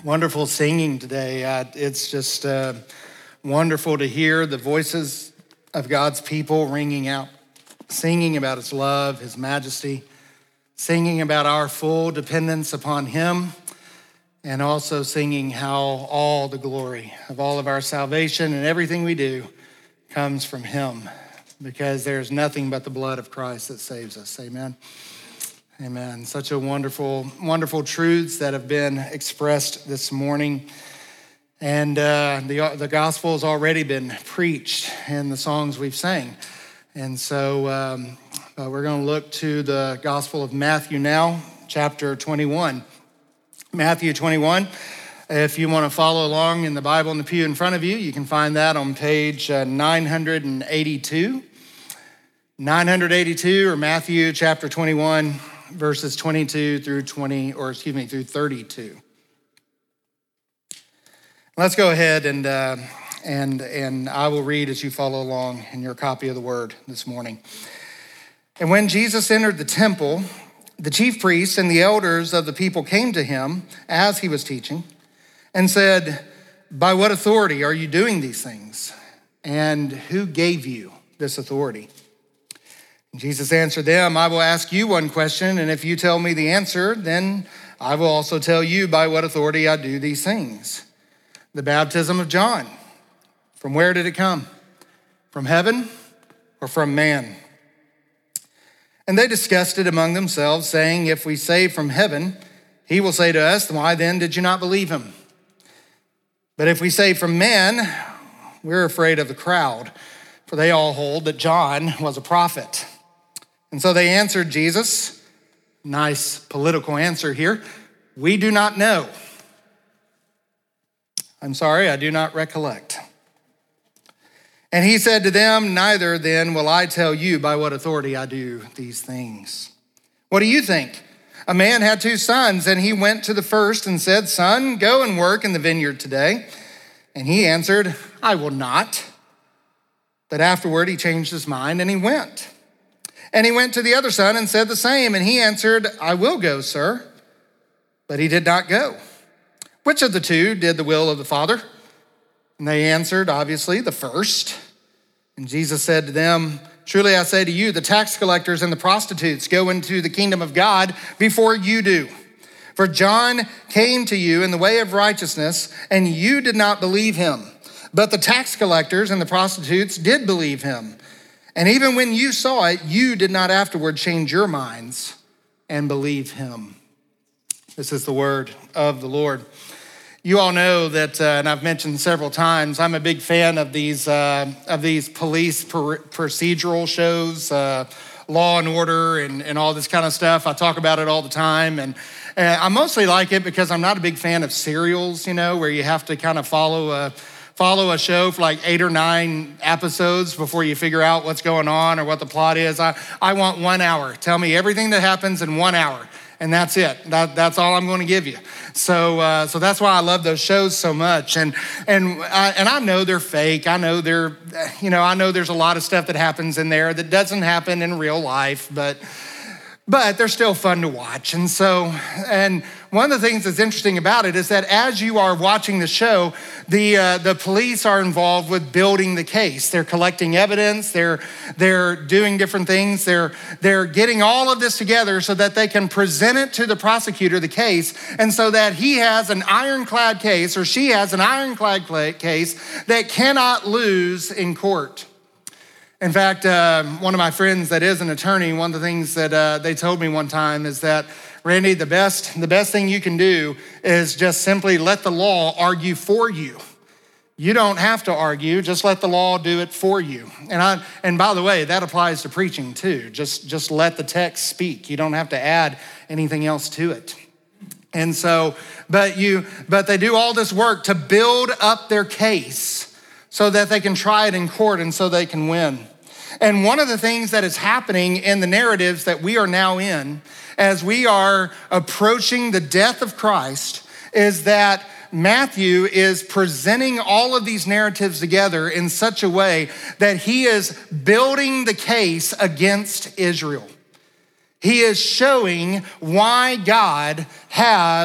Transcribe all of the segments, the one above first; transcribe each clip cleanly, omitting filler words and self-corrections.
Wonderful singing today. It's just wonderful to hear the voices of God's people ringing out, singing about his love, his majesty, singing about our full dependence upon him, and also singing how all the glory of all of our salvation and everything we do comes from him, because there's nothing but the blood of Christ that saves us. Amen. Amen. Such a wonderful, wonderful truths that have been expressed this morning. And the gospel has already been preached in the songs we've sang. And so we're going to look to the Gospel of Matthew now, chapter 21. Matthew 21. If you want to follow along in the Bible in the pew in front of you, you can find that on page 982. 982, or Matthew chapter 21. Verses 22 through 32. Let's go ahead and I will read as you follow along in your copy of the word this morning. And when Jesus entered the temple, the chief priests and the elders of the people came to him as he was teaching and said, "By what authority are you doing these things? And who gave you this authority?" Jesus answered them, "I will ask you one question, and if you tell me the answer, then I will also tell you by what authority I do these things. The baptism of John, from where did it come? From heaven or from man?" And they discussed it among themselves, saying, "If we say from heaven, he will say to us, why then did you not believe him? But if we say from man, we're afraid of the crowd, for they all hold that John was a prophet." And so they answered Jesus, nice political answer here, "We do not know." I'm sorry, I do not recollect. And he said to them, "Neither then will I tell you by what authority I do these things. What do you think? A man had 2 sons, and he went to the first and said, 'Son, go and work in the vineyard today.' And he answered, 'I will not.' But afterward he changed his mind and he went. And he went to the other son and said the same. And he answered, 'I will go, sir.' But he did not go. Which of the 2 did the will of the Father?" And they answered, obviously, the first. And Jesus said to them, "Truly I say to you, the tax collectors and the prostitutes go into the kingdom of God before you do. For John came to you in the way of righteousness, and you did not believe him. But the tax collectors and the prostitutes did believe him. And even when you saw it, you did not afterward change your minds and believe him." This is the word of the Lord. You all know that, and I've mentioned several times, I'm a big fan of these police procedural shows, Law and Order and all this kind of stuff. I talk about it all the time. And I mostly like it because I'm not a big fan of serials, where you have to kind of follow a show for like 8 or 9 episodes before you figure out what's going on or what the plot is. I want 1 hour. Tell me everything that happens in 1 hour, and that's it. That's all I'm going to give you. So that's why I love those shows so much. And I know they're fake. I know I know there's a lot of stuff that happens in there that doesn't happen in real life, but they're still fun to watch. And one of the things that's interesting about it is that as you are watching the show, the police are involved with building the case. They're collecting evidence. They're doing different things. They're getting all of this together so that they can present it to the prosecutor, the case, and so that he has an ironclad case, or she has an ironclad case that cannot lose in court. In fact, one of my friends that is an attorney, one of the things that they told me one time is that, "Randy, the best thing you can do is just simply let the law argue for you. You don't have to argue, just let the law do it for you." And by the way, that applies to preaching too. Just let the text speak. You don't have to add anything else to it. And so, but they do all this work to build up their case so that they can try it in court and so they can win. And one of the things that is happening in the narratives that we are now in, as we are approaching the death of Christ, is that Matthew is presenting all of these narratives together in such a way that he is building the case against Israel. He is showing why God has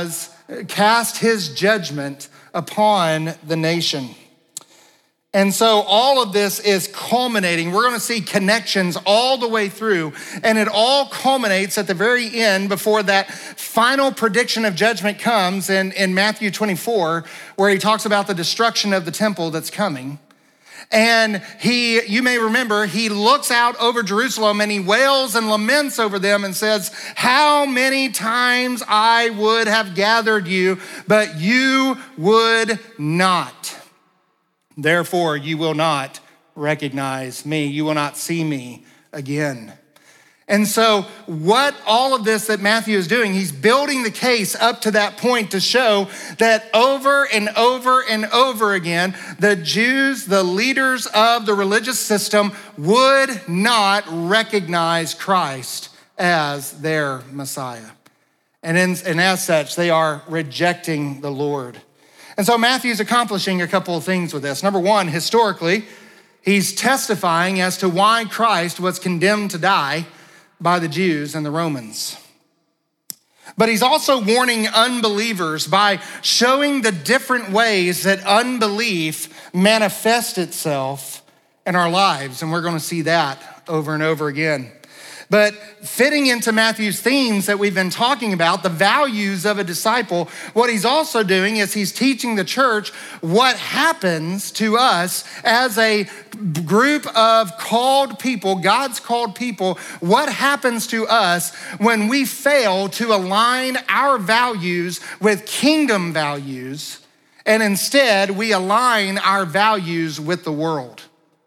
cast his judgment upon the nation. And so all of this is culminating. We're going to see connections all the way through, and it all culminates at the very end before that final prediction of judgment comes in Matthew 24, where he talks about the destruction of the temple that's coming. And you may remember, he looks out over Jerusalem and he wails and laments over them and says, how many times I would have gathered you, but you would not. Therefore, you will not recognize me. You will not see me again. And so what all of this that Matthew is doing, he's building the case up to that point to show that over and over and over again, the Jews, the leaders of the religious system, would not recognize Christ as their Messiah. And as such, they are rejecting the Lord. And so Matthew's accomplishing a couple of things with this. Number one, historically, he's testifying as to why Christ was condemned to die by the Jews and the Romans. But he's also warning unbelievers by showing the different ways that unbelief manifests itself in our lives. And we're going to see that over and over again. But fitting into Matthew's themes that we've been talking about, the values of a disciple, what he's also doing is he's teaching the church what happens to us as a group of called people, God's called people, what happens to us when we fail to align our values with kingdom values, and instead we align our values with the world.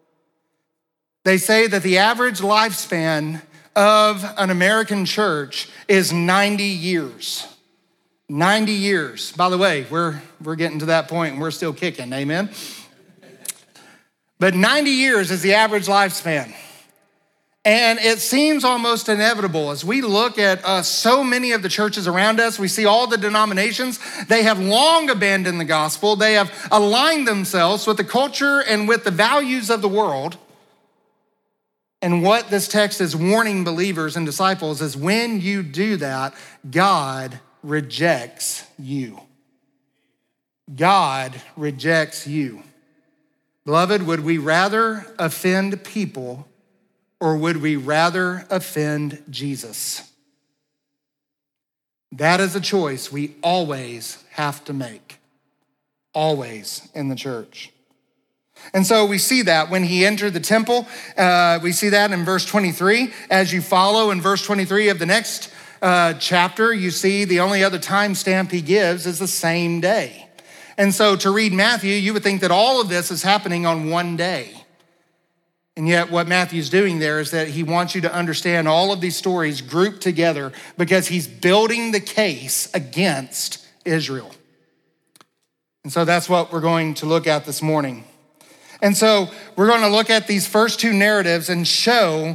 They say that the average lifespan of an American church is 90 years. 90 years. By the way, we're getting to that point and we're still kicking, amen? But 90 years is the average lifespan. And it seems almost inevitable as we look at so many of the churches around us, we see all the denominations, they have long abandoned the gospel. They have aligned themselves with the culture and with the values of the world. And what this text is warning believers and disciples is when you do that, God rejects you. God rejects you. Beloved, would we rather offend people or would we rather offend Jesus? That is a choice we always have to make. Always in the church. And so we see that when he entered the temple, we see that in verse 23. As you follow in verse 23 of the next chapter, you see the only other timestamp he gives is the same day. And so to read Matthew, you would think that all of this is happening on one day. And yet what Matthew's doing there is that he wants you to understand all of these stories grouped together because he's building the case against Israel. And so that's what we're going to look at this morning. And so we're going to look at these first two narratives and show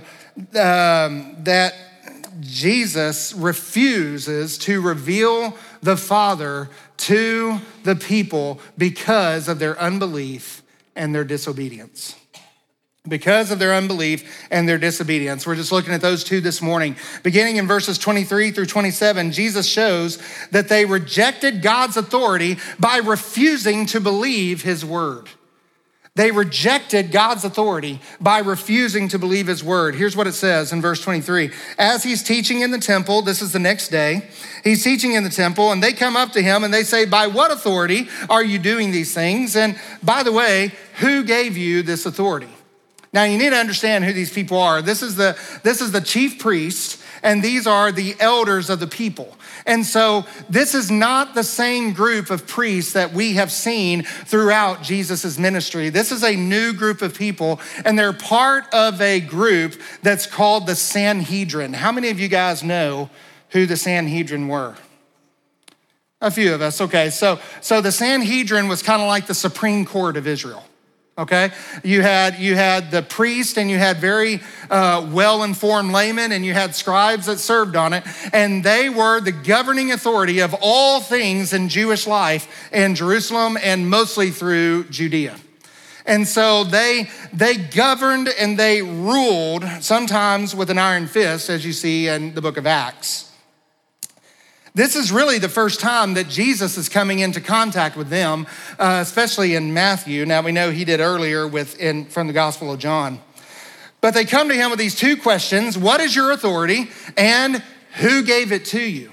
that Jesus refuses to reveal the Father to the people because of their unbelief and their disobedience. Because of their unbelief and their disobedience. We're just looking at those two this morning. Beginning in verses 23 through 27, Jesus shows that they rejected God's authority by refusing to believe his word. They rejected God's authority by refusing to believe his word. Here's what it says in verse 23. As he's teaching in the temple, this is the next day, he's teaching in the temple and they come up to him and they say, by what authority are you doing these things? And by the way, who gave you this authority? Now you need to understand who these people are. This is the chief priest and these are the elders of the people. And so this is not the same group of priests that we have seen throughout Jesus' ministry. This is a new group of people, and they're part of a group that's called the Sanhedrin. How many of you guys know who the Sanhedrin were? A few of us, okay. So the Sanhedrin was kind of like the Supreme Court of Israel. Okay, you had the priest and you had very well-informed laymen and you had scribes that served on it, and they were the governing authority of all things in Jewish life in Jerusalem and mostly through Judea. And so they governed and they ruled, sometimes with an iron fist, as you see in the book of Acts. This is really the first time that Jesus is coming into contact with them, especially in Matthew. Now we know he did earlier from the Gospel of John. But they come to him with these two questions: what is your authority, and who gave it to you?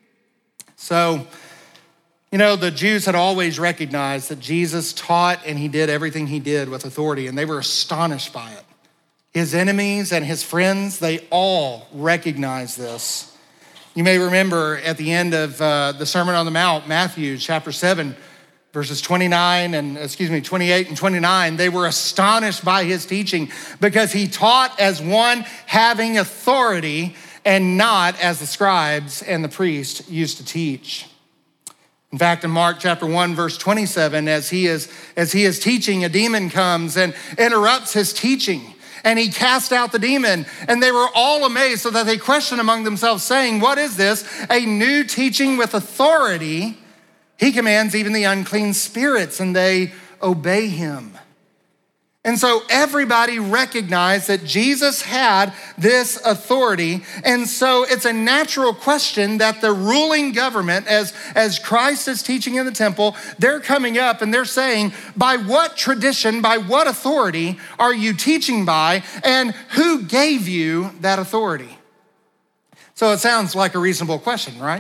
So, the Jews had always recognized that Jesus taught and he did everything he did with authority, and they were astonished by it. His enemies and his friends, they all recognized this. You may remember at the end of the Sermon on the Mount, Matthew chapter 7, verses 28 and 29, they were astonished by his teaching because he taught as one having authority and not as the scribes and the priests used to teach. In fact, in Mark chapter 1, verse 27, as he is teaching, a demon comes and interrupts his teaching. And he cast out the demon, and they were all amazed, so that they questioned among themselves, saying, what is this? A new teaching with authority. He commands even the unclean spirits, and they obey him. And so everybody recognized that Jesus had this authority. And so it's a natural question that the ruling government, as Christ is teaching in the temple, they're coming up and they're saying, by what tradition, by what authority are you teaching by, and who gave you that authority? So it sounds like a reasonable question, right?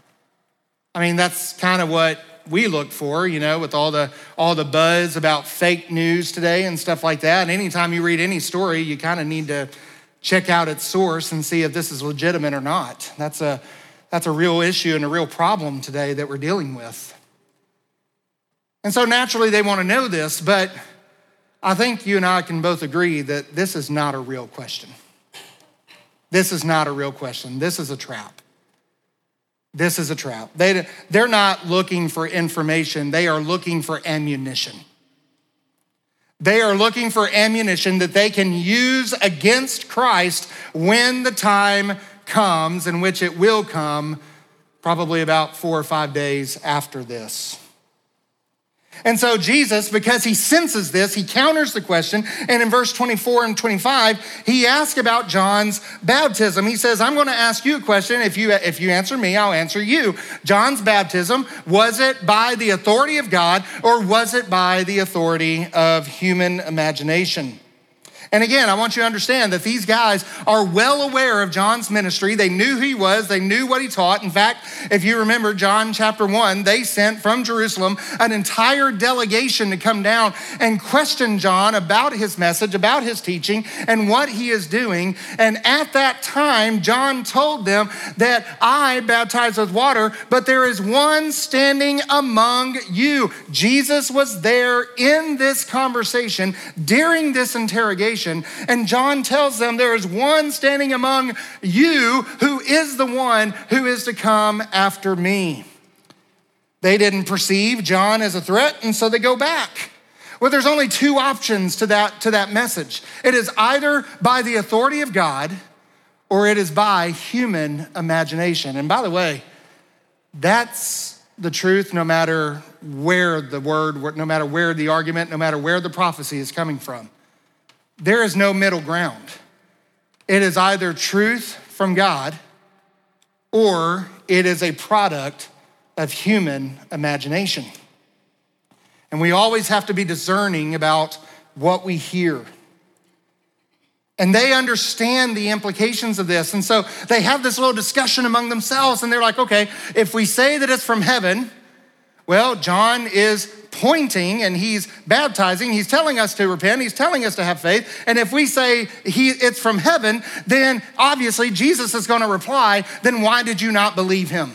I mean, that's kind of what we look for, with all the buzz about fake news today and stuff like that. And anytime you read any story, you kind of need to check out its source and see if this is legitimate or not. That's a real issue and a real problem today that we're dealing with. And so naturally they want to know this, but I think you and I can both agree that this is not a real question. This is not a real question. This is a trap. This is a trap. They're not looking for information. They are looking for ammunition. They are looking for ammunition that they can use against Christ when the time comes, in which it will come, probably about 4 or 5 days after this. And so Jesus, because he senses this, he counters the question. And in verse 24 and 25, he asks about John's baptism. He says, I'm going to ask you a question. If you answer me, I'll answer you. John's baptism, was it by the authority of God, or was it by the authority of human imagination? And again, I want you to understand that these guys are well aware of John's ministry. They knew who he was. They knew what he taught. In fact, if you remember John chapter 1, they sent from Jerusalem an entire delegation to come down and question John about his message, about his teaching, and what he is doing. And at that time, John told them that I baptize with water, but there is one standing among you. Jesus was there in this conversation during this interrogation. And John tells them there is one standing among you who is the one who is to come after me. They didn't perceive John as a threat, and so they go back. Well, there's only two options to that message. It is either by the authority of God, or it is by human imagination. And by the way, that's the truth no matter where the word, no matter where the argument, no matter where the prophecy is coming from. There is no middle ground. It is either truth from God, or it is a product of human imagination. And we always have to be discerning about what we hear. And they understand the implications of this. And so they have this little discussion among themselves, and they're like, okay, if we say that it's from heaven, well, John is pointing and he's baptizing. He's telling us to repent. He's telling us to have faith. And if we say it's from heaven, then obviously Jesus is going to reply, then why did you not believe him?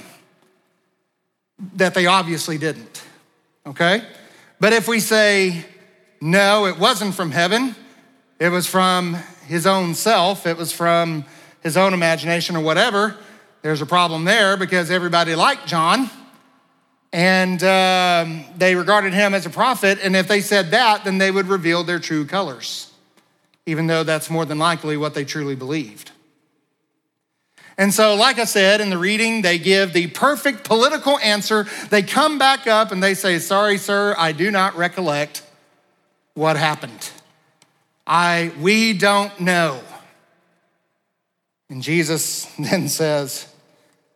That they obviously didn't, okay? But if we say, no, it wasn't from heaven, it was from his own self, it was from his own imagination or whatever, there's a problem there, because everybody liked John. And they regarded him as a prophet. And if they said that, then they would reveal their true colors, even though that's more than likely what they truly believed. And so, like I said, in the reading, they give the perfect political answer. They come back up and they say, sorry, sir, I do not recollect what happened. We don't know. And Jesus then says,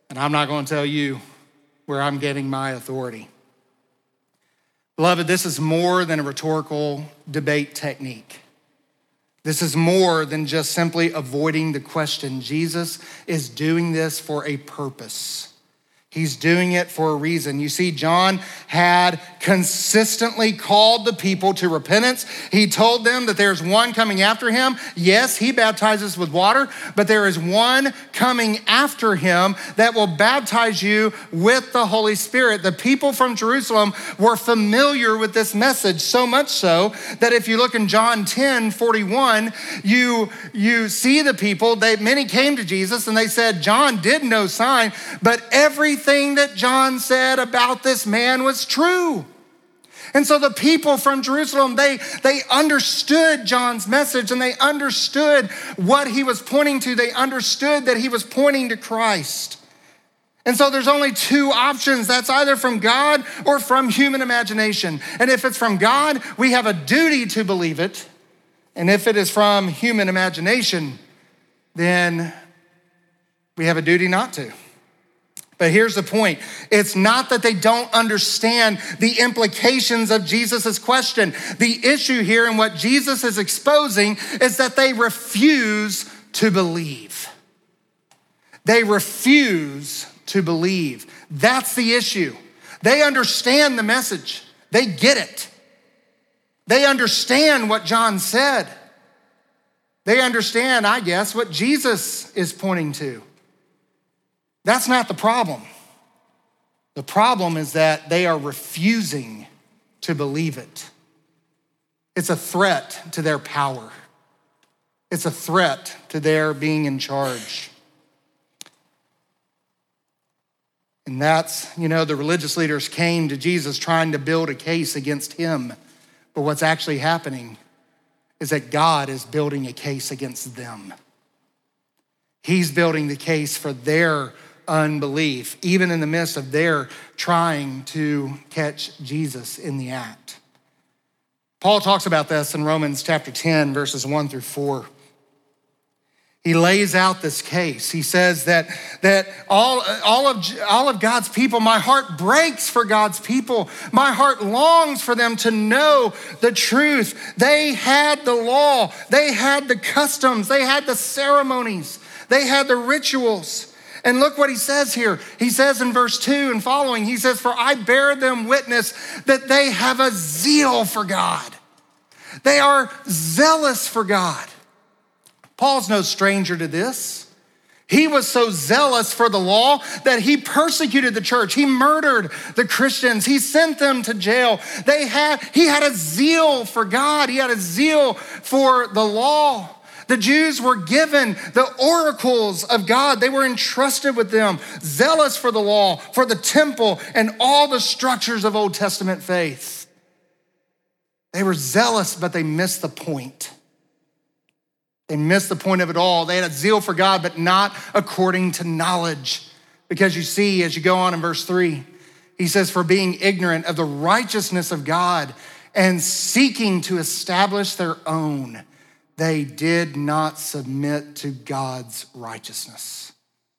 And I'm not going to tell you where I'm getting my authority. Beloved, this is more than a rhetorical debate technique. This is more than just simply avoiding the question. Jesus is doing this for a purpose. He's doing it for a reason. You see, John had consistently called the people to repentance. He told them that there's one coming after him. Yes, he baptizes with water, but there is one coming after him that will baptize you with the Holy Spirit. The people from Jerusalem were familiar with this message, so much so that if you look in John 10:41, you see the people, many came to Jesus and they said, John did no sign, but everything that John said about this man was true. And so the people from Jerusalem, they understood John's message and they understood what he was pointing to. They understood that he was pointing to Christ. And so there's only two options. That's either from God or from human imagination. And if it's from God, we have a duty to believe it. And if it is from human imagination, then we have a duty not to. But here's the point. It's not that they don't understand the implications of Jesus' question. The issue here and what Jesus is exposing is that they refuse to believe. They refuse to believe. That's the issue. They understand the message. They get it. They understand what John said. They understand, I guess, what Jesus is pointing to. That's not the problem. The problem is that they are refusing to believe it. It's a threat to their power. It's a threat to their being in charge. And that's, the religious leaders came to Jesus trying to build a case against him. But what's actually happening is that God is building a case against them. He's building the case for their unbelief, even in the midst of their trying to catch Jesus in the act. Paul talks about this in Romans chapter 10, verses 1-4. He lays out this case. He says that all of God's people, my heart breaks for God's people. My heart longs for them to know the truth. They had the law. They had the customs. They had the ceremonies. They had the rituals. And look what he says here. He says in verse 2 and following, he says, for I bear them witness that they have a zeal for God. They are zealous for God. Paul's no stranger to this. He was so zealous for the law that he persecuted the church. He murdered the Christians. He sent them to jail. He had a zeal for God. He had a zeal for the law. The Jews were given the oracles of God. They were entrusted with them, zealous for the law, for the temple, and all the structures of Old Testament faith. They were zealous, but they missed the point. They missed the point of it all. They had a zeal for God, but not according to knowledge. Because you see, as you go on in verse 3, he says, for being ignorant of the righteousness of God and seeking to establish their own, they did not submit to God's righteousness.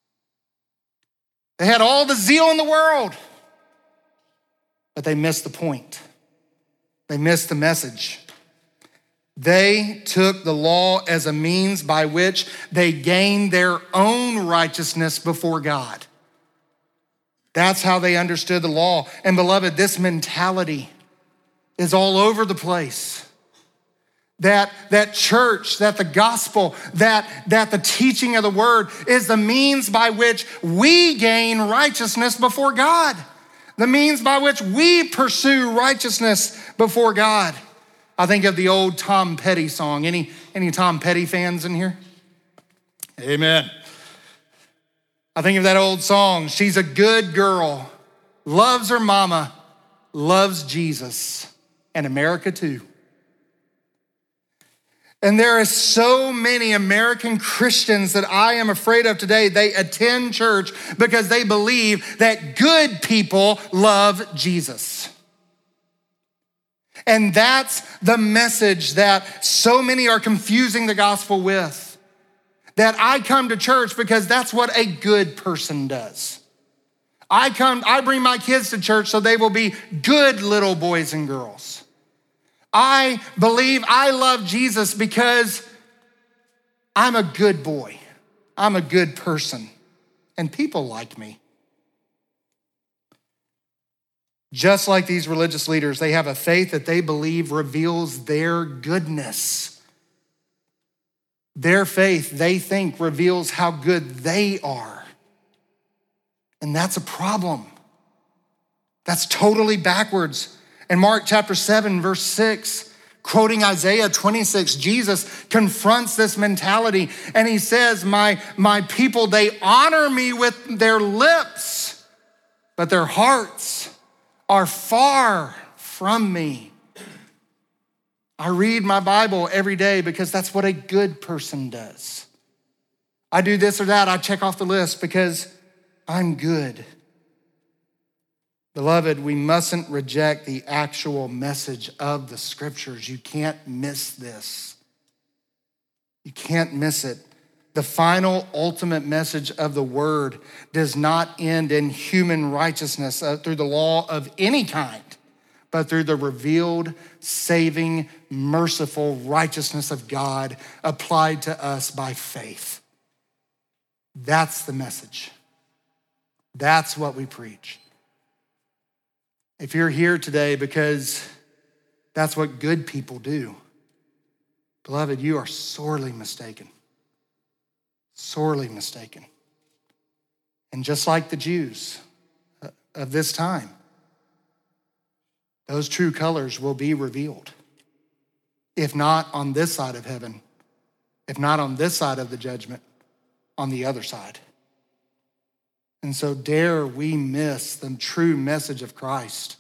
They had all the zeal in the world, but they missed the point. They missed the message. They took the law as a means by which they gained their own righteousness before God. That's how they understood the law. And beloved, this mentality is all over the place. That church, that the gospel, that the teaching of the word is the means by which we gain righteousness before God. The means by which we pursue righteousness before God. I think of the old Tom Petty song. Any Tom Petty fans in here? Amen. I think of that old song. She's a good girl, loves her mama, loves Jesus, and America too. And there are so many American Christians that I am afraid of today. They attend church because they believe that good people love Jesus. And that's the message that so many are confusing the gospel with. That I come to church because that's what a good person does. I bring my kids to church so they will be good little boys and girls. I believe I love Jesus because I'm a good boy. I'm a good person, and people like me. Just like these religious leaders, they have a faith that they believe reveals their goodness. Their faith, they think, reveals how good they are. And that's a problem. That's totally backwards. In Mark chapter 7, verse 6, quoting Isaiah 26, Jesus confronts this mentality and he says, my people, they honor me with their lips, but their hearts are far from me. I read my Bible every day because that's what a good person does. I do this or that, I check off the list because I'm good. Beloved, we mustn't reject the actual message of the scriptures. You can't miss this. You can't miss it. The final, ultimate message of the word does not end in human righteousness through the law of any kind, but through the revealed, saving, merciful righteousness of God applied to us by faith. That's the message. That's what we preach. If you're here today because that's what good people do, beloved, you are sorely mistaken. Sorely mistaken. And just like the Jews of this time, those true colors will be revealed. If not on this side of heaven, if not on this side of the judgment, on the other side. And so dare we miss the true message of Christ.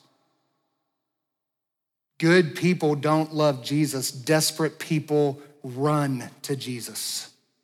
Good people don't love Jesus. Desperate people run to Jesus.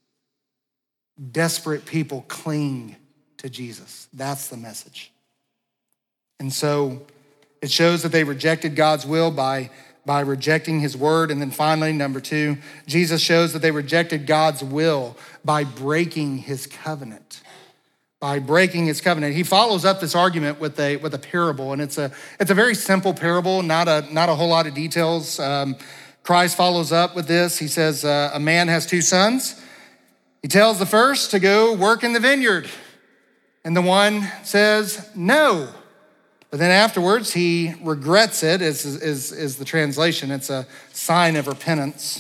Desperate people cling to Jesus. That's the message. And so it shows that they rejected God's will by rejecting his word. And then finally, number 2, Jesus shows that they rejected God's will by breaking his covenant. By breaking his covenant. He follows up this argument with a parable, and it's a very simple parable, not a whole lot of details. Christ follows up with this. He says, a man has 2 sons. He tells the first to go work in the vineyard, and the one says no. But then afterwards, he regrets it, is the translation. It's a sign of repentance.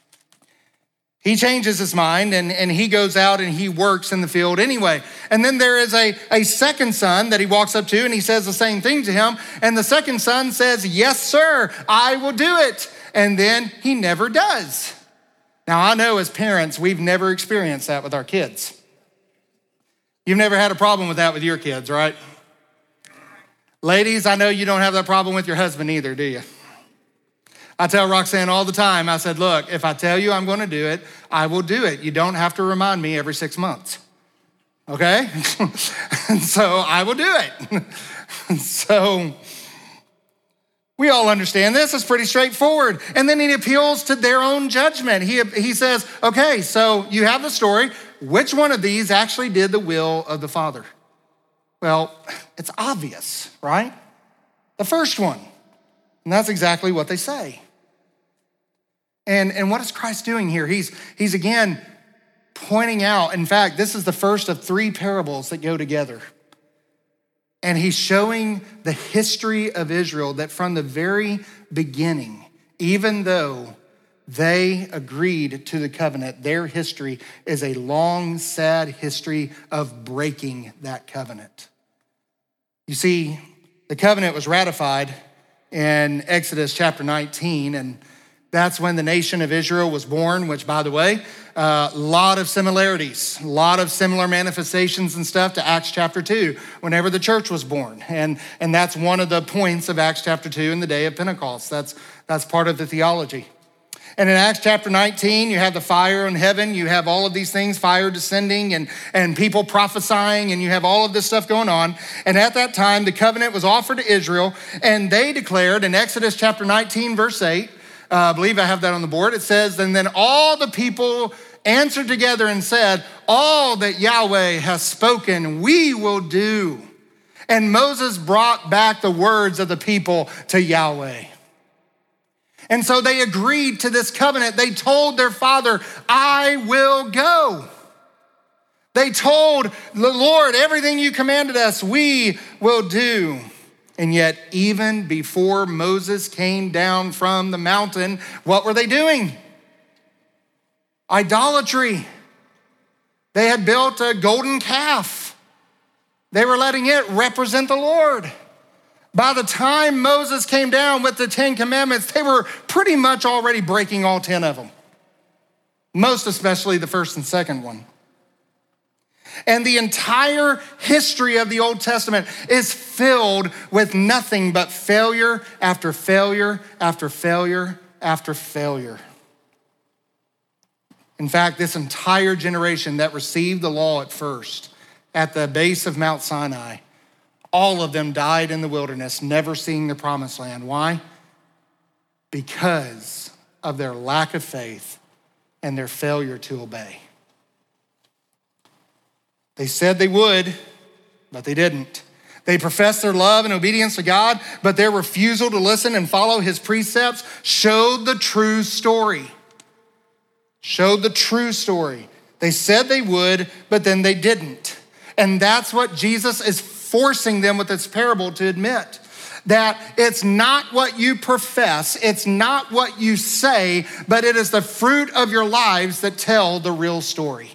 He changes his mind and he goes out and he works in the field anyway. And then there is a second son that he walks up to and he says the same thing to him. And the second son says, yes, sir, I will do it. And then he never does. Now, I know as parents, we've never experienced that with our kids. You've never had a problem with that with your kids, right? Ladies, I know you don't have that problem with your husband either, do you? I tell Roxanne all the time, I said, look, if I tell you I'm gonna do it, I will do it. You don't have to remind me every 6 months, okay? And so I will do it. So we all understand this. It's pretty straightforward. And then he appeals to their own judgment. He says, okay, so you have the story. Which one of these actually did the will of the Father? Well, it's obvious, right? The first one. And that's exactly what they say. And what is Christ doing here? He's again pointing out, in fact, this is the first of 3 parables that go together. And he's showing the history of Israel that from the very beginning, even though they agreed to the covenant, their history is a long, sad history of breaking that covenant. You see, the covenant was ratified in Exodus chapter 19, and that's when the nation of Israel was born, which, by the way, a lot of similarities, a lot of similar manifestations and stuff to Acts chapter 2, whenever the church was born. And that's one of the points of Acts chapter 2 in the day of Pentecost. That's part of the theology. And in Acts chapter 19, you have the fire in heaven. You have all of these things, fire descending and people prophesying, and you have all of this stuff going on. And at that time, the covenant was offered to Israel, and they declared in Exodus chapter 19, verse 8, I believe I have that on the board. It says, and then all the people answered together and said, all that Yahweh has spoken, we will do. And Moses brought back the words of the people to Yahweh. And so they agreed to this covenant. They told their father, I will go. They told the Lord, everything you commanded us, we will do. And yet, even before Moses came down from the mountain, what were they doing? Idolatry. They had built a golden calf. They were letting it represent the Lord. By the time Moses came down with the 10 commandments, they were pretty much already breaking all 10 of them. Most especially the first and second one. And the entire history of the Old Testament is filled with nothing but failure after failure after failure after failure. In fact, this entire generation that received the law at first, at the base of Mount Sinai, all of them died in the wilderness, never seeing the promised land. Why? Because of their lack of faith and their failure to obey. They said they would, but they didn't. They professed their love and obedience to God, but their refusal to listen and follow his precepts showed the true story. Showed the true story. They said they would, but then they didn't. And that's what Jesus is forcing them with this parable to admit. That it's not what you profess, it's not what you say, but it is the fruit of your lives that tell the real story.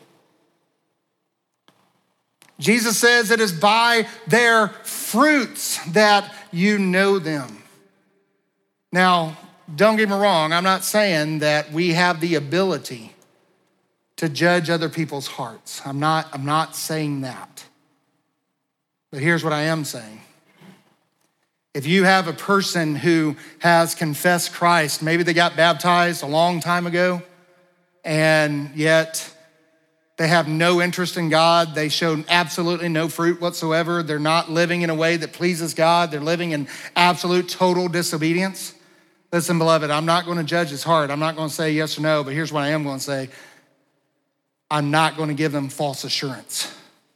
Jesus says it is by their fruits that you know them. Now, don't get me wrong, I'm not saying that we have the ability to judge other people's hearts. I'm not saying that. But here's what I am saying. If you have a person who has confessed Christ, maybe they got baptized a long time ago, and yet they have no interest in God. They show absolutely no fruit whatsoever. They're not living in a way that pleases God. They're living in absolute total disobedience. Listen, beloved, I'm not going to judge his heart. I'm not going to say yes or no, but here's what I am going to say. I'm not going to give them false assurance.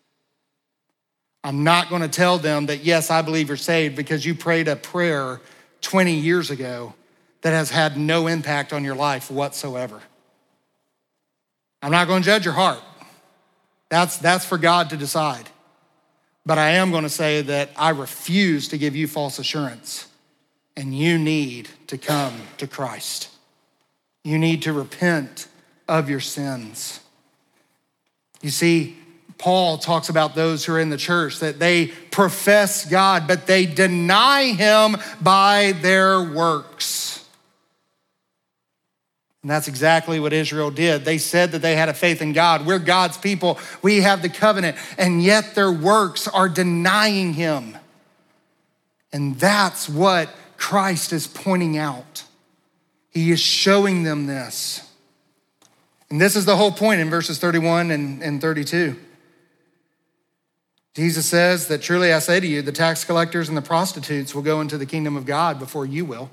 I'm not going to tell them that, yes, I believe you're saved because you prayed a prayer 20 years ago that has had no impact on your life whatsoever. I'm not going to judge your heart. That's for God to decide. But I am going to say that I refuse to give you false assurance, and you need to come to Christ. You need to repent of your sins. You see, Paul talks about those who are in the church, that they profess God, but they deny him by their works. And that's exactly what Israel did. They said that they had a faith in God. We're God's people. We have the covenant. And yet their works are denying him. And that's what Christ is pointing out. He is showing them this. And this is the whole point in verses 31 and 32. Jesus says that truly I say to you, the tax collectors and the prostitutes will go into the kingdom of God before you will.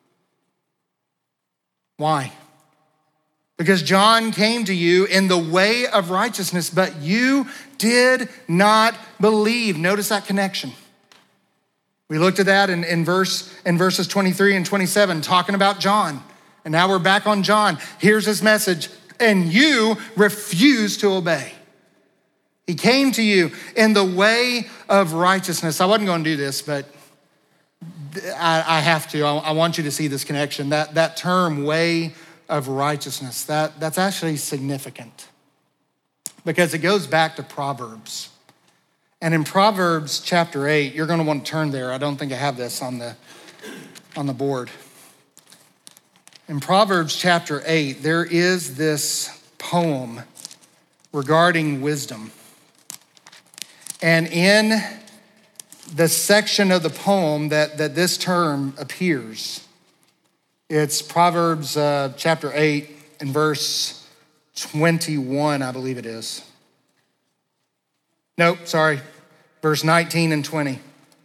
Why? Because John came to you in the way of righteousness, but you did not believe. Notice that connection. We looked at that in verses 23 and 27, talking about John. And now we're back on John. Here's his message. And you refuse to obey. He came to you in the way of righteousness. I wasn't going to do this, but I have to. I want you to see this connection. That term, way of righteousness, that's actually significant because it goes back to Proverbs. And in Proverbs chapter 8, you're going to want to turn there. I don't think I have this on the board. In Proverbs chapter 8, there is this poem regarding wisdom. And in the section of the poem that this term appears, it's Proverbs chapter 8 and verse 21, I believe it is. Nope, sorry, verse 19 and 20.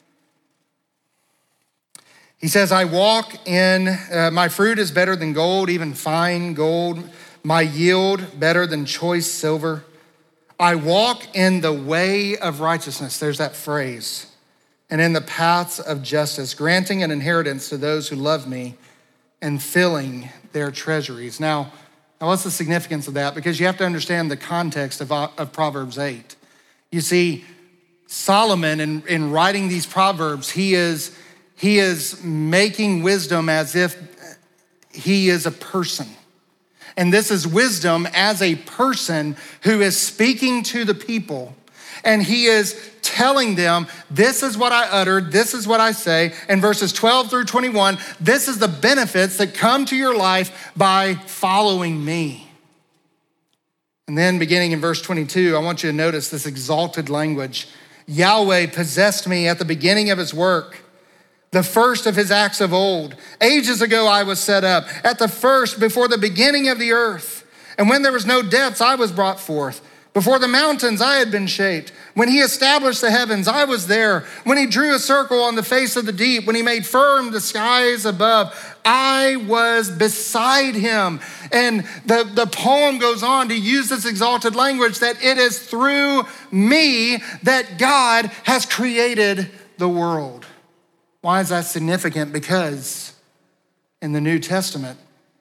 He says, I walk in, my fruit is better than gold, even fine gold, my yield better than choice silver. I walk in the way of righteousness. There's that phrase. and in the paths of justice, granting an inheritance to those who love me and filling their treasuries. Now what's the significance of that? Because you have to understand the context of Proverbs 8. You see, Solomon, in writing these Proverbs, he is making wisdom as if he is a person. And this is wisdom as a person who is speaking to the people. And he is telling them, this is what I uttered, this is what I say. In verses 12 through 21, this is the benefits that come to your life by following me. And then beginning in verse 22, I want you to notice this exalted language. Yahweh possessed me at the beginning of his work, the first of his acts of old. Ages ago I was set up, at the first, before the beginning of the earth. And when there was no depths, I was brought forth. Before the mountains, I had been shaped. When he established the heavens, I was there. When he drew a circle on the face of the deep, when he made firm the skies above, I was beside him. And the poem goes on to use this exalted language that it is through me that God has created the world. Why is that significant? Because in the New Testament,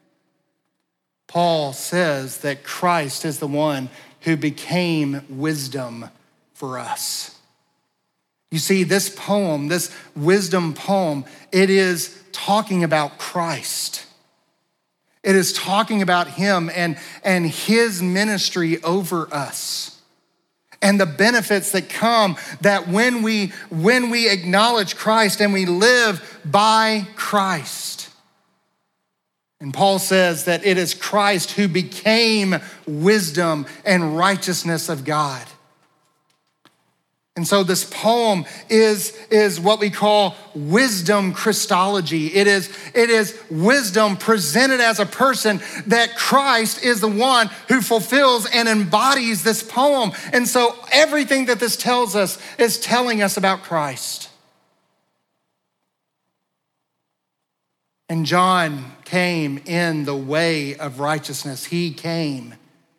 Paul says that Christ is the one who became wisdom for us. You see, this poem, this wisdom poem, it is talking about Christ. It is talking about him and his ministry over us. And the benefits that come that when we acknowledge Christ and we live by Christ. And Paul says that it is Christ who became wisdom and righteousness of God. And so this poem is what we call wisdom Christology. It is wisdom presented as a person that Christ is the one who fulfills and embodies this poem. And so everything that this tells us is telling us about Christ. And John came in the way of righteousness. He came.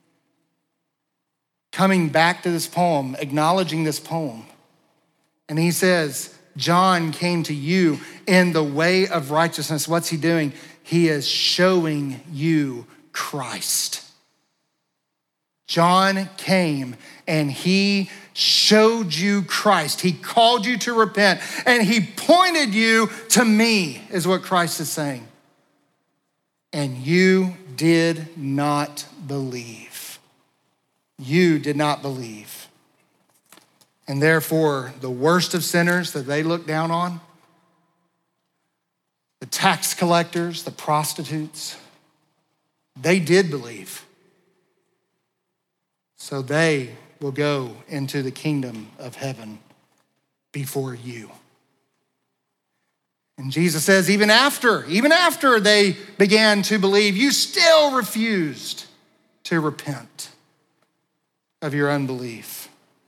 Coming back to this poem, acknowledging this poem. And he says, John came to you in the way of righteousness. What's he doing? He is showing you Christ. John came and he showed you Christ. He called you to repent and he pointed you to me, is what Christ is saying. And you did not believe. You did not believe. And therefore, the worst of sinners that they look down on, the tax collectors, the prostitutes, they did believe. So they will go into the kingdom of heaven before you. And Jesus says, even after they began to believe, you still refused to repent of your unbelief.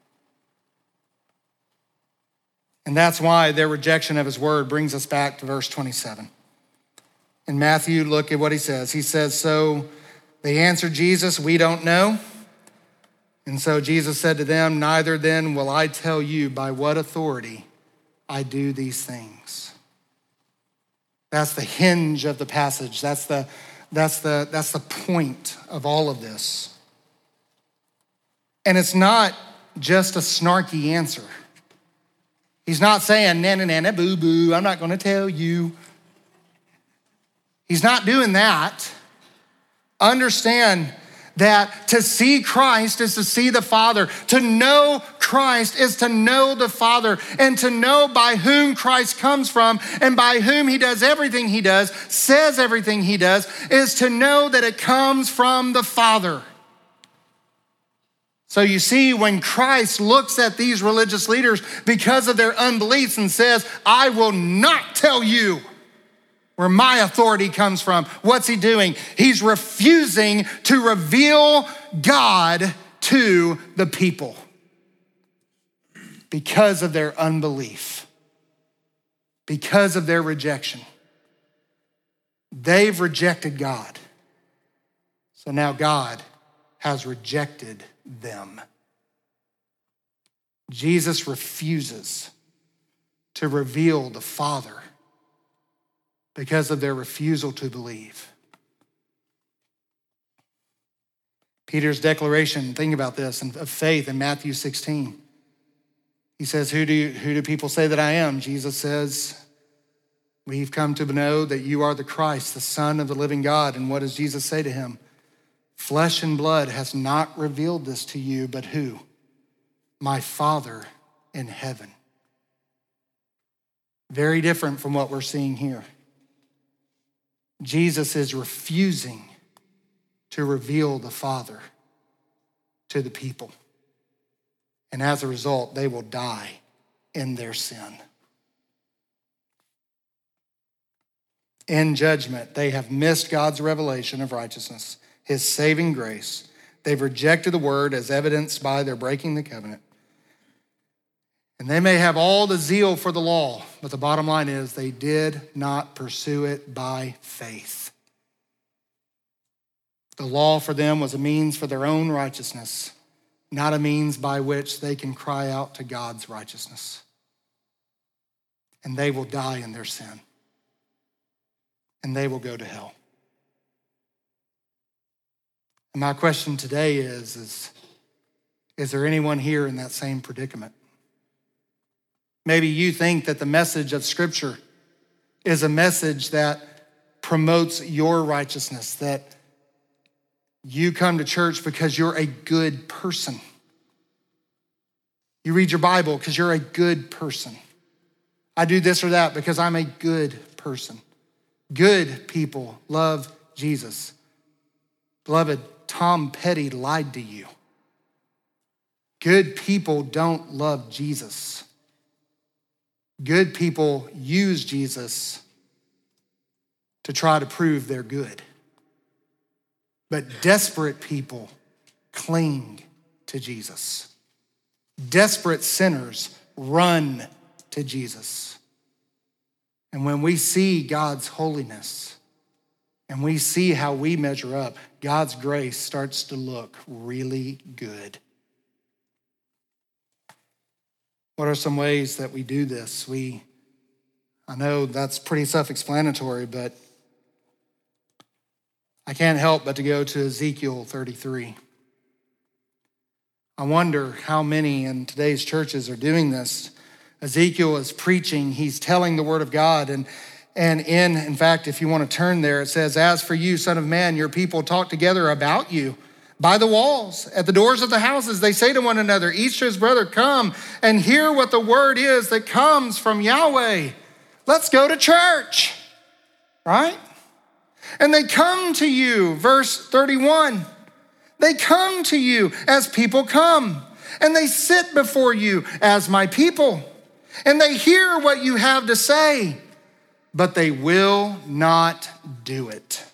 And that's why their rejection of his word brings us back to verse 27. In Matthew, look at what he says. He says, so they answered Jesus, we don't know. And so Jesus said to them, neither then will I tell you by what authority I do these things. That's the hinge of the passage. That's the point of all of this. And it's not just a snarky answer. He's not saying, na boo boo, I'm not gonna tell you. He's not doing that. Understand that to see Christ is to see the Father. To know Christ is to know the Father, and to know by whom Christ comes from and by whom he does everything he does, says everything he does, is to know that it comes from the Father. So you see, when Christ looks at these religious leaders because of their unbeliefs and says, I will not tell you where my authority comes from, what's he doing? He's refusing to reveal God to the people because of their unbelief, because of their rejection. They've rejected God. So now God has rejected them. Jesus refuses to reveal the Father because of their refusal to believe. Peter's declaration, think about this, of faith in Matthew 16. He says, who do people say that I am? Jesus says, we've come to know that you are the Christ, the Son of the living God. And what does Jesus say to him? Flesh and blood has not revealed this to you, but who? My Father in heaven. Very different from what we're seeing here. Jesus is refusing to reveal the Father to the people. And as a result, they will die in their sin. In judgment, they have missed God's revelation of righteousness, his saving grace. They've rejected the word as evidenced by their breaking the covenant. And they may have all the zeal for the law, but the bottom line is they did not pursue it by faith. The law for them was a means for their own righteousness, not a means by which they can cry out to God's righteousness. And they will die in their sin. And they will go to hell. And my question today is there anyone here in that same predicament? Maybe you think that the message of Scripture is a message that promotes your righteousness, that you come to church because you're a good person. You read your Bible because you're a good person. I do this or that because I'm a good person. Good people love Jesus. Beloved, Tom Petty lied to you. Good people don't love Jesus. Good people use Jesus to try to prove they're good. But desperate people cling to Jesus. Desperate sinners run to Jesus. And when we see God's holiness and we see how we measure up, God's grace starts to look really good. What are some ways that we do this? I know that's pretty self-explanatory, but I can't help but to go to Ezekiel 33. I wonder how many in today's churches are doing this. Ezekiel is preaching, he's telling the word of God, and in fact, if you want to turn there, it says, as for you, son of man, your people talk together about you by the walls, at the doors of the houses. They say to one another, each to his brother, come and hear what the word is that comes from Yahweh. Let's go to church, right? And they come to you, verse 31. They come to you as people come, and they sit before you as my people, and they hear what you have to say, but they will not do it.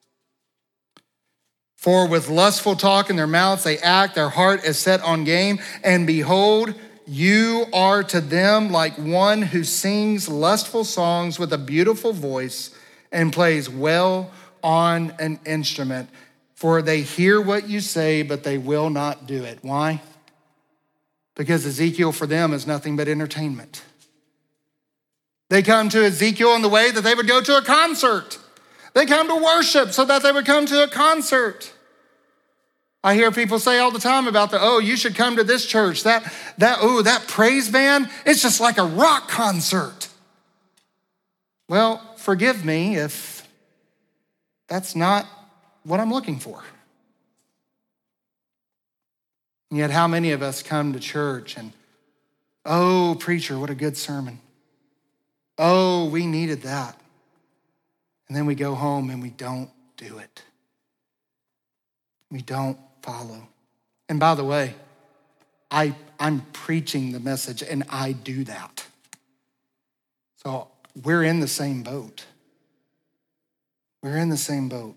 For with lustful talk in their mouths they act, their heart is set on gain, and behold, you are to them like one who sings lustful songs with a beautiful voice and plays well on an instrument. For they hear what you say, but they will not do it. Why? Because Ezekiel for them is nothing but entertainment. They come to Ezekiel in the way that they would go to a concert. They come to worship so that they would come to a concert. I hear people say all the time about you should come to this church. That praise band, it's just like a rock concert. Well, forgive me if that's not what I'm looking for. And yet how many of us come to church and, oh, preacher, what a good sermon. Oh, we needed that. And then we go home and we don't do it. We don't follow. And by the way, I'm preaching the message and I do that. So we're in the same boat. We're in the same boat.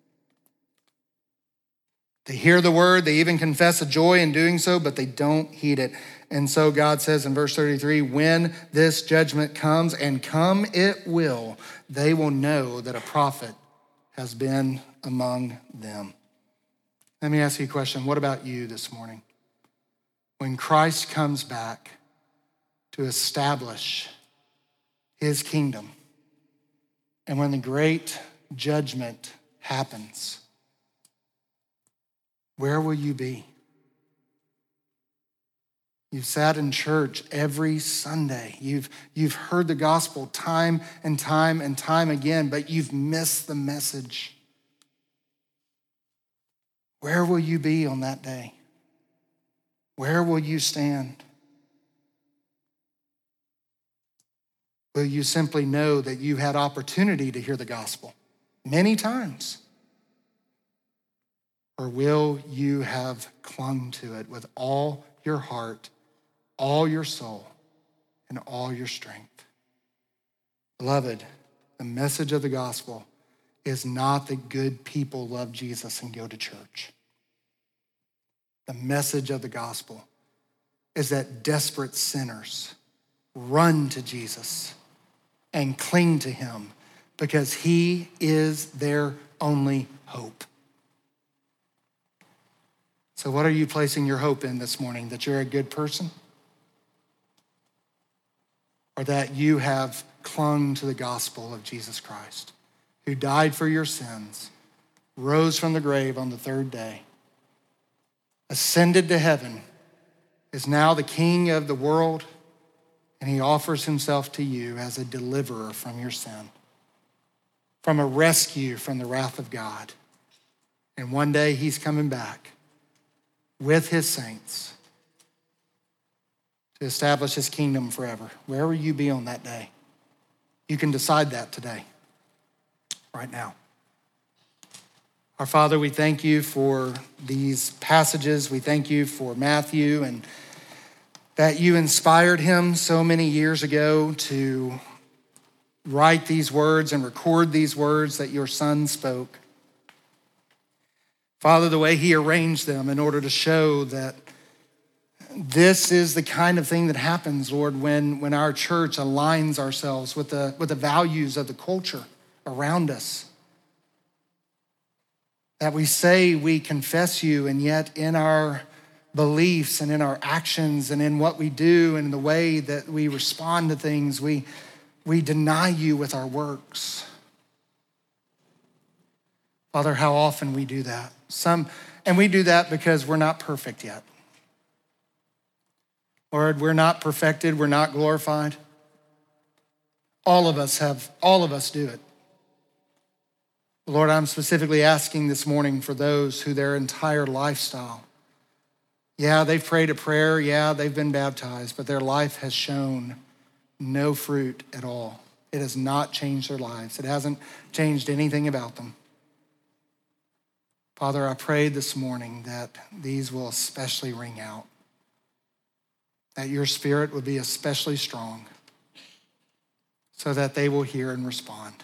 They hear the word, they even confess a joy in doing so, but they don't heed it. And so God says in verse 33, when this judgment comes, and come it will, they will know that a prophet has been among them. Let me ask you a question. What about you this morning? When Christ comes back to establish his kingdom. And when the great judgment happens, where will you be? You've sat in church every Sunday. You've heard the gospel time and time and time again, but you've missed the message. Where will you be on that day? Where will you stand? Will you simply know that you had opportunity to hear the gospel many times? Or will you have clung to it with all your heart, all your soul, and all your strength? Beloved, the message of the gospel is not that good people love Jesus and go to church. The message of the gospel is that desperate sinners run to Jesus and cling to him because he is their only hope. So what are you placing your hope in this morning? That you're a good person? Or that you have clung to the gospel of Jesus Christ, who died for your sins, rose from the grave on the third day, ascended to heaven, is now the King of the world, and he offers himself to you as a deliverer from your sin, from a rescue from the wrath of God. And one day he's coming back with his saints to establish his kingdom forever. Where will you be on that day? You can decide that today, right now. Our Father, we thank you for these passages. We thank you for Matthew and that you inspired him so many years ago to write these words and record these words that your Son spoke. Father, the way he arranged them in order to show that this is the kind of thing that happens, Lord, when our church aligns ourselves with the values of the culture around us. That we say we confess you, and yet in our beliefs and in our actions and in what we do and in the way that we respond to things, we deny you with our works. Father, how often we do that. And we do that because we're not perfect yet. Lord, we're not perfected, we're not glorified. All of us do it. Lord, I'm specifically asking this morning for those who their entire lifestyle, yeah, they've prayed a prayer, yeah, they've been baptized, but their life has shown no fruit at all. It has not changed their lives. It hasn't changed anything about them. Father, I pray this morning that these will especially ring out, that your Spirit would be especially strong so that they will hear and respond.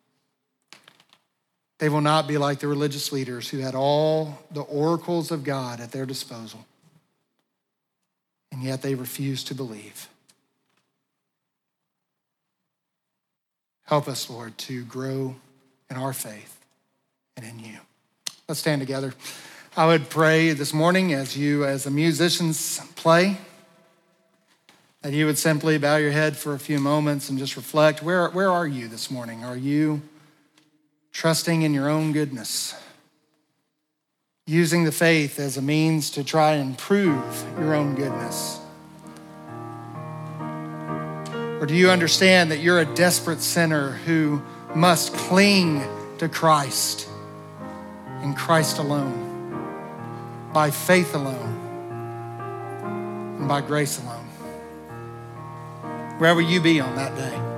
They will not be like the religious leaders who had all the oracles of God at their disposal, and yet they refused to believe. Help us, Lord, to grow in our faith and in you. Let's stand together. I would pray this morning as the musicians play, that you would simply bow your head for a few moments and just reflect. Where are you this morning? Are you trusting in your own goodness, using the faith as a means to try and prove your own goodness? Or do you understand that you're a desperate sinner who must cling to Christ and Christ alone, by faith alone, and by grace alone? Where will you be on that day?